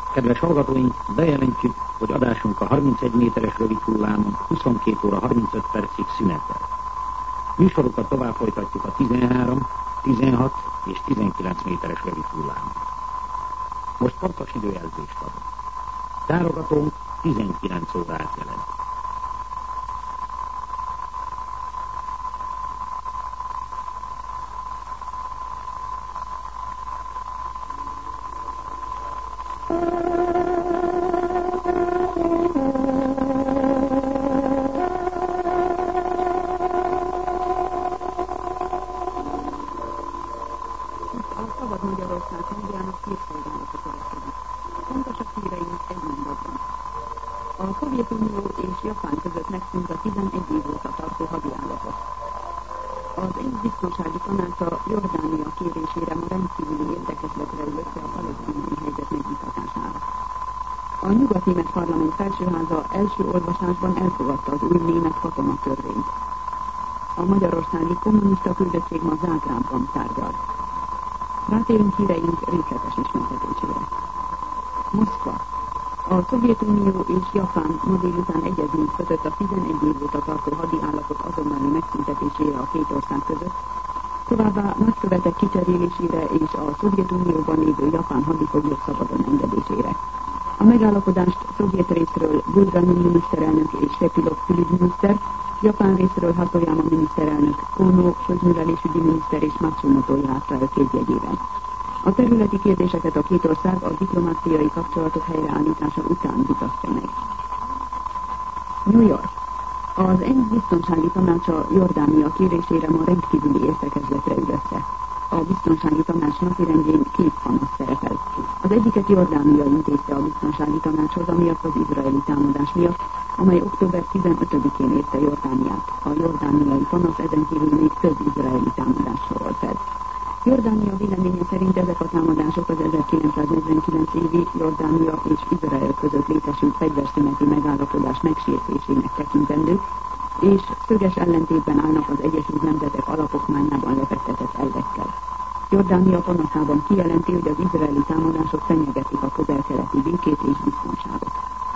Kedves hallgatóink, bejelentjük, hogy adásunk a 31 méteres rövid hullámon 22 óra 35 percig szünetel. Műsorukat tovább folytatjuk a 13, 16 és 19 méteres rövid hullámon. Most pontos időjelzést adunk. Tárogatónk 19 órát jelent. A nyugat-német parlament felsőháza első olvasásban elfogadta az új német katonatörvényt. A magyarországi kommunista küldöttség ma Zágrábban tárgyal. Rátérünk híreink részletes ismertetésére. Moszkva. A Szovjetunió és Japán ma délután egyezményt kötött a 11 év óta tartó hadiállapot azonnali megszüntetésére a két ország között, továbbá nagykövetek kicserélésére és a Szovjetunióban lévő japán hadifoglyok szabadon engedésére. A megállapodást szovjet részről Bulgari miniszterelnök és Sepilov külügyminiszter, japán részről Hatoyama miniszterelnök, Kono közművelésügyi miniszter és Matsumoto járta el kézjegyében. A területi kérdéseket a két ország a diplomáciai kapcsolatok helyreállítása után vitatja meg. New York. Az ENSZ biztonsági tanácsa Jordánia kérésére ma rendkívüli értekezletre ül össze. A biztonsági tanács napirendjén két panasz szerepel. Az egyiket Jordánia intézte a biztonsági tanácshoz, amiatt az izraeli támadás miatt, amely október 15-én érte Jordániát. A jordániai panasz ezen kívül még több izraeli támadás sorol fel. Jordánia véleménye szerint ezek a támadások az 1949 évi Jordánia és Izrael között létesült fegyverszüneti megállapodás megsértésének tekintendők, és szöges ellentétben állnak az Egyesült Nemzetek alapokmányában lefektetett elvekkel. Jordánia panaszában kijelenti, hogy az izraeli támadások fenyegetik a közel-keleti békét és biztonságot.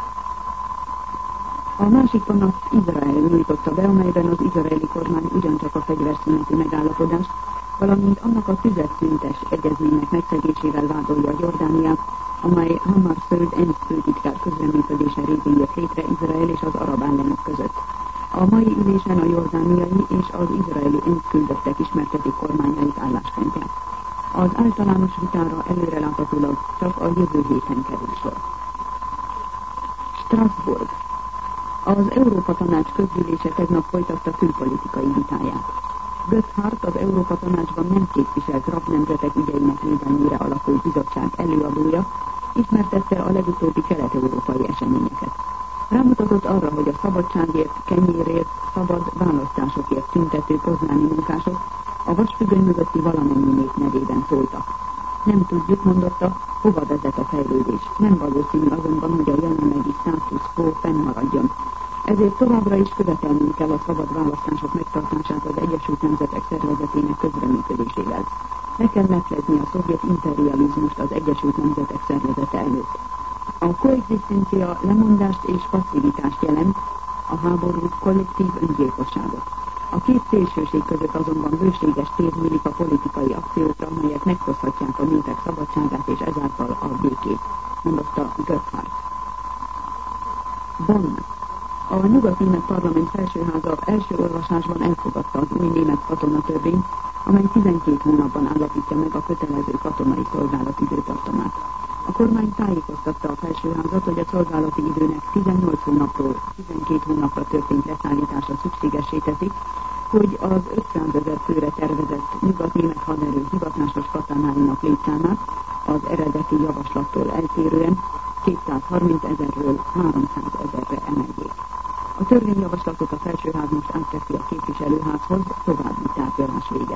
A másik panaszt Izrael nyújtotta be, amelyben az izraeli kormány ugyancsak a fegyverszüneti megállapodást, valamint annak a tüzetszüntes egyezménynek megszegésével vádolja Jordániát, amely Hamar Szöld ENSZ főtitkár közreműködése révén jött létre Izrael és az arab államok között. A mai ülésen a jordániai és az izraeli ENSZ küldöttek ismertetik kormányaik álláspontját. Az általános vitára előreláthatólag csak a jövő héten kerül sor. Strasbourg. Az Európa Tanács közgyűlése tegnap folytatta külpolitikai vitáját. Göthardt, az Európa Tanácsban nem képviselt rabnemzetek ügyeinek védelmére alakult bizottság előadója, ismertette a legutóbbi kelet-európai eseményeket. Rámutatott arra, hogy a szabadságért, kenyérért, szabad választásokért tüntető poznáni munkások a vasfüggöny mögötti valamennyi nép nevében szóltak. Nem tudjuk, mondotta, hova vezet a fejlődés. Nem valószínű azonban, hogy a jelenlegi status quo fennmaradjon. Ezért továbbra is követelnünk kell a szabad választások megtartását az Egyesült Nemzetek Szervezetének közreműködésével. Le kell leplezni a szovjet imperializmust az Egyesült Nemzetek Szervezete előtt. A koexisztencia lemondást és passzivitást jelent, a háború kollektív öngyilkosságot. A két szélsőség között azonban bőséges tér nyílik a politikai akciókra, amelyek meghozhatják a népek szabadságát és ezáltal a békét, mondotta Göthardt. Bonn. A nyugat-német parlament felsőháza első olvasásban elfogadta az új német katonatörvényt, amely 12 hónapban állapítja meg a kötelező katonai szolgálat időtartamát. A kormány tájékoztatta a felsőházat, hogy a szolgálati időnek 18 hónapról 12 hónapra történt leszállítása szükségessé teszi, hogy az 500 000 főre tervezett nyugat-német haderő hivatásos katonáinak létszámát az eredeti javaslattól eltérően 230 000-ről 300 000-re emeljék. A törvényjavaslatot a felsőház most átteszi a képviselőházhoz, további tárgyalás véget.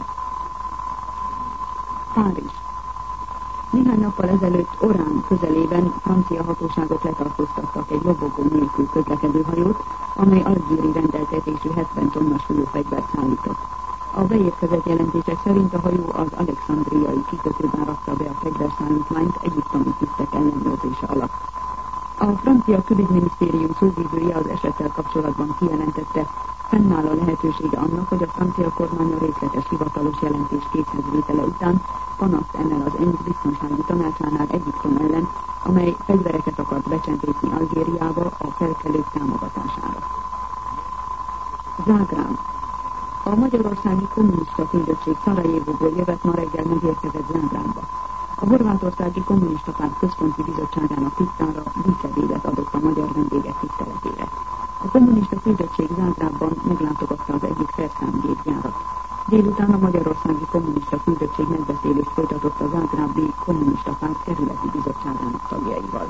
Párizs. Néhány nappal ezelőtt Orán közelében francia hatóságok letartóztattak egy lobogó nélkül közlekedő hajót, amely algéri rendeltetésű 70 tonna súlyú fegyvert szállított. A beérkezett jelentések szerint a hajó az alexandriai kikötőben rakta be a fegyverszállítmányt egyiptomi tisztek ellenőrzése alatt. A francia külügyminisztérium szóvivője az esettel kapcsolatban kijelentette, fennáll a lehetősége annak, hogy a francia kormány a részletes hivatalos jelentés készhezvétele után panaszt emel az ENSZ biztonsági tanácsánál Egyiptom ellen, amely fegyvereket akart becsempészni Algériába a felkelők támogatására. Zágráb. A Magyarországi Kommunista Küldöttség Szarajevóból jövet ma reggel megérkezett Zágrábba. A Horvátországi Kommunista Párt Központi Bizottságának titkára díszebédet adott a magyar vendégek tiszteletére. A kommunista küldöttség Zágrábban meglátogatta az egyik szerszámgépgyárat. Délután a Magyarországi Kommunista Küldöttség megbeszélést folytatott a zágrábi Kommunista Párt kerületi bizottságának tagjaival.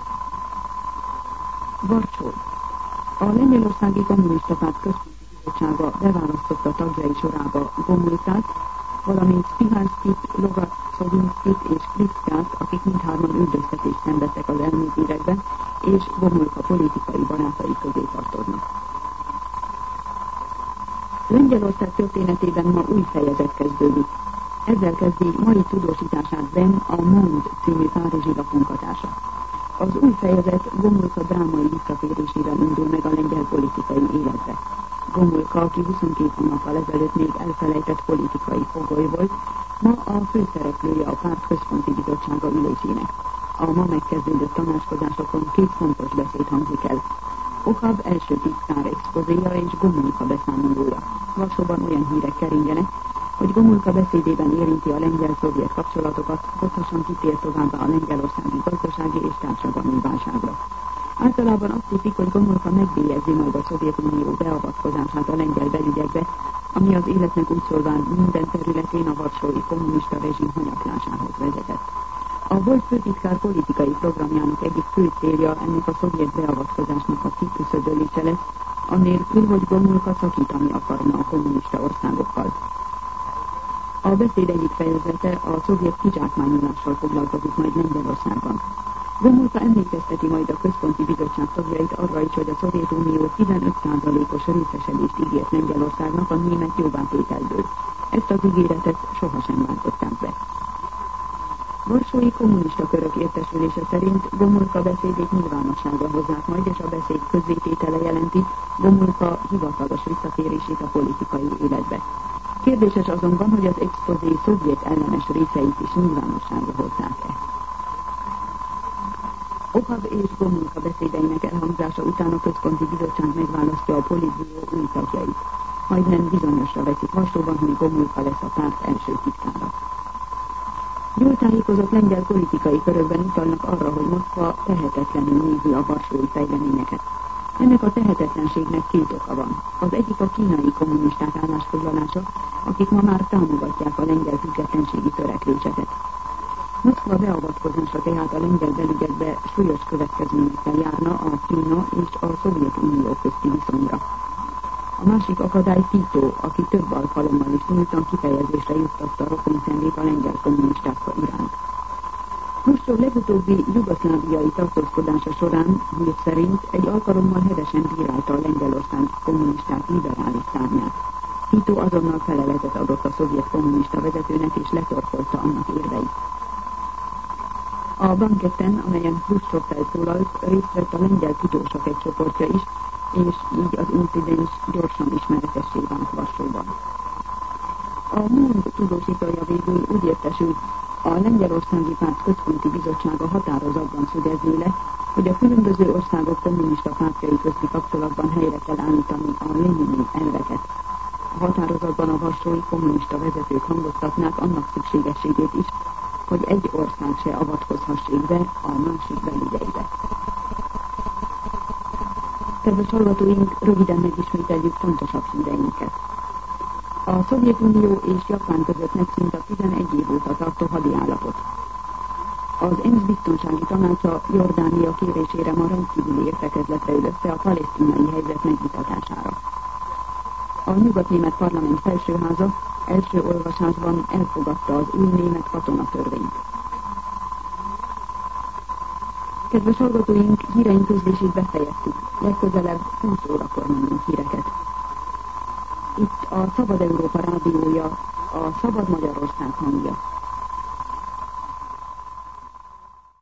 Varsó. A Lengyelországi Kommunista Párt Központi Bizottsága beválasztotta tagjai sorába Gomulkát, valamint Spihalskit, Lovacovinskit és Kriszkát, akik mindhárman üldöztetést szenvedtek az elmúlt években, és Gomulka politikai barátai közé tartoznak. Lengyelország történetében ma új fejezet kezdődik. Ezzel kezdi mai tudósítását Ben a Monde című párizsi lapmunkatársa. Az új fejezet Gomulka drámai visszatérésével indul meg a lengyel politikai életbe. Gomulka, aki 22 hónappal ezelőtt még elfelejtett politikai fogoly volt, ma a főszereplője a párt központi bizottsága ülésének. A ma megkezdődött tanácskozásokon két fontos beszéd hangzik el. Okab első titkár expozéja és Gomulka beszámolója. Varsóban olyan hírek keringenek, hogy Gomulka beszédében érinti a lengyel-szovjet kapcsolatokat, hosszasan kitér továbbá a lengyelországi gazdasági és társadalmi válságra. Általában azt hiszik, hogy Gomulka megbélyegzi majd a Szovjetunió beavatkozását a lengyel belügyekbe, ami az életnek úgy szólván minden területén a varsói kommunista rezsim hanyatlásához vezetett. A volt főtitkár politikai programjának egyik fő célja ennek a szovjet beavatkozásnak a kiküszöbölése lesz, annélkül, hogy Gomulka szakítani akarna a kommunista országokkal. A beszéd egyik fejezete a szovjet kizsákmányolással foglalkozik majd Lengyelországban. Gomulka emlékezteti majd a központi bizottság tagjait arra is, hogy a Szovjetunió 15%-os részesedést ígért Lengyelországnak a német jóvátételből. Ezt az ígéretet sohasem váltották be. Varsói kommunista körök értesülése szerint Gomulka beszédét nyilvánosságra hozzák majd, és a beszéd közzététele jelenti Gomulka hivatalos visszatérését a politikai életbe. Kérdéses azonban, hogy az expozé szovjet ellenes részeit is nyilvánosságra hozzák-e. Okab és Gomulka beszédeinek elhangzása után a központi bizottság megválasztja a politbüró új tagjait. Majdnem bizonyosra veszik Varsóban, hogy Gomulka lesz a párt első titkára. Jól tájékozott lengyel politikai körökben utalnak arra, hogy Moszkva tehetetlenül nézi a varsói fejleményeket. Ennek a tehetetlenségnek két oka van. Az egyik a kínai kommunisták állásfoglalása, akik ma már támogatják a lengyel függetlenségi törekvéseket. Moszkva beavatkozása tehát a lengyel belügyekbe súlyos következményekkel járna a Kína és a Szovjetunió közti viszonyra. A másik akadály Tito, aki több alkalommal is nyíltan kifejezésre juttatta a rokonszenvét a lengyel kommunistákkal iránt. Hruscsov legutóbbi jugoszláviai tartózkodása során hír szerint egy alkalommal hevesen bírálta a Lengyelország kommunisták liberális szárnyát. Tito azonnal feleletet adott a szovjet kommunista vezetőnek és letorkolta annak érveit. A banketten, amelyen Hruscsov felszólalt, részt vett a lengyel tudósok egy csoportja is, és így az incidens gyorsan ismeretessé vált Varsóban. A Monde tudósítója végül úgy értesült, a Lengyelországi Párt Központi Bizottsága határozatban szögezné le, hogy a különböző országok kommunista pártjai közti kapcsolatban helyre kell állítani a lénini elveket. A határozatban a varsói kommunista vezetők hangoztatnák annak szükségességét is, hogy egy ország se avatkozhassék be a másik belügyeibe. Kedves hallgatóink, röviden megismételjük fontosabb híreinket. A Szovjetunió és Japán között megszűnt a 11 év óta tartó hadiállapot. Az ENSZ biztonsági tanácsa Jordánia kérésére ma rendkívüli értekezletre ül össze a palesztinai helyzet megvitatására. A nyugatnémet parlament felsőháza első olvasásban elfogadta az új német katonatörvényt. Kedves hallgatóink, híreink közlését befejeztük. Legközelebb 20 órakor mondunk híreket. Itt a Szabad Európa rádiója, a Szabad Magyarország hangja.